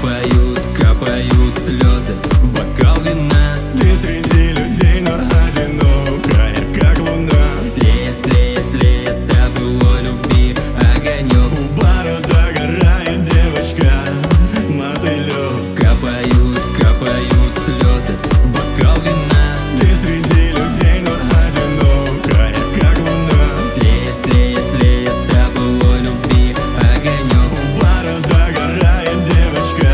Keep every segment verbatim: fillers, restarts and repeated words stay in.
Капают, капают слезы в бокал вина. Ты среди людей, но одинокая, как луна. Тлеет, тлеет, тлеет до былой любви огонек. У бара догорает девочка, мотылек. Капают, капают слезы в бокал вина. Ты среди людей, но одинокая, как луна. Тлеет, тлеет, тлеет до былой любви огонек. У бара догорает девочка,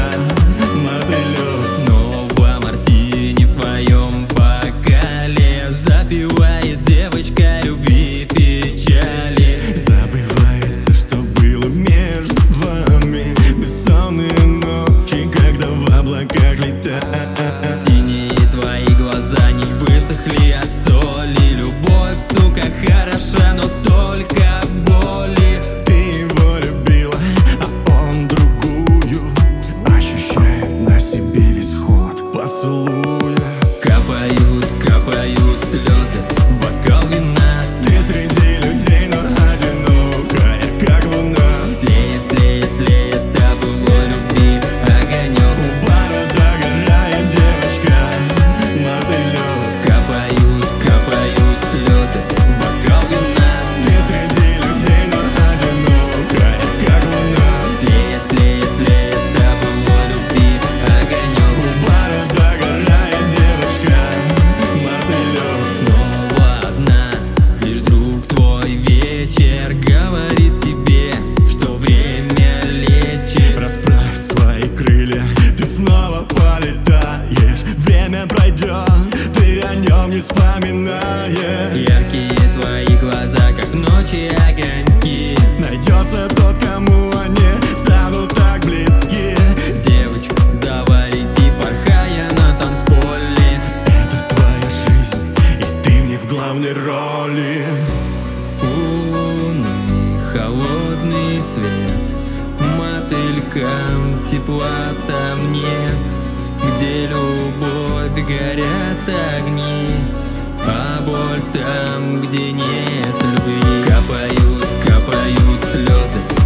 мотылек. Снова мартини в твоем бокале. Запивает девочка любви печали. Забывается, что было между вами. Бессонные ночи, когда в облаках летают. Синие твои глаза не высохли от соли. Любовь, сука, хороша, но столько боли. Ты его любила, а он другую. Ощущая на себе весь ход поцелуя. Капают, капают слезы в бокал вина. Ты среди людей, но одинокая, как луна. Тлеет, тлеет, тлеет до былой любви огонек. У бара догорает девочка, мотылек. Капают, капают слезы в бокал вина. Ты среди людей, но одинокая, как луна. Тлеет, тлеет, тлеет до былой любви огонек. У бара догорает девочка, мотылек. Снова одна, лишь друг твой вечер говорит тебе, что время лечит. Расправь свои крылья, ты снова полетаешь. Время пройдет, ты о нем не вспоминаешь. Яркие твои глаза, как в ночи огоньки. Найдется тот, кому они станут так близки. Девочка, давай лети, порхая на танцполе. Это твоя жизнь, и ты мне в главной роли. Луны, холодный свет, мотылькам тепла там нет. Где любовь горят огни, а боль там, где нет любви. Капают, капают слезы